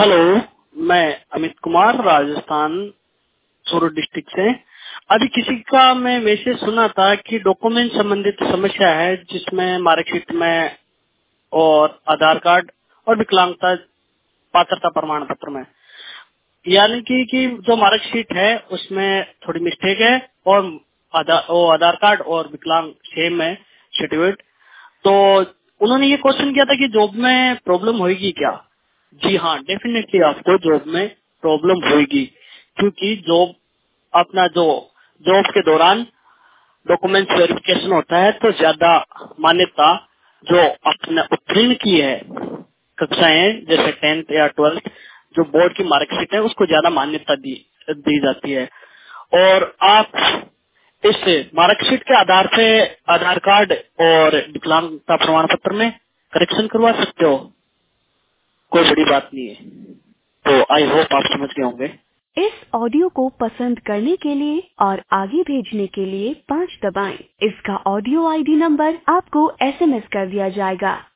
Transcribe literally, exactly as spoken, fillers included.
Hello, मैं Amit Kumar Rajasthan Surat district से। अभी किसी का मैं मैसेज सुना था कि डॉक्यूमेंट संबंधित समस्या है, जिसमें मार्कशीट में और आधार कार्ड और विकलांगता पात्रता प्रमाण पत्र में, यानी कि, कि जो मार्कशीट है उसमें थोड़ी मिस्टेक है और आधार, और आधार कार्ड और विकलांग सेम है सर्टिफिकेट। तो उन्होंने ये क्वेश्चन किया था कि जॉब में प्रॉब्लम होगी क्या। जी हाँ, डेफिनेटली आपको जॉब में प्रॉब्लम होगी, क्योंकि जॉब अपना जो जॉब के दौरान डॉक्यूमेंट वेरिफिकेशन होता है, तो ज्यादा मान्यता जो आपने उत्तीर्ण की है कक्षाएं जैसे टेंथ या ट्वेल्थ, जो बोर्ड की मार्कशीट है उसको ज्यादा मान्यता दी दी जाती है। और आप इस मार्कशीट के आधार पे आधार कार्ड और विकलांगता प्रमाण पत्र में करेक्शन करवा सकते हो, कोई बड़ी बात नहीं है। तो आई होप आप समझ गए होंगे। इस ऑडियो को पसंद करने के लिए और आगे भेजने के लिए पाँच दबाएं। इसका ऑडियो आईडी नंबर आपको एसएमएस कर दिया जाएगा।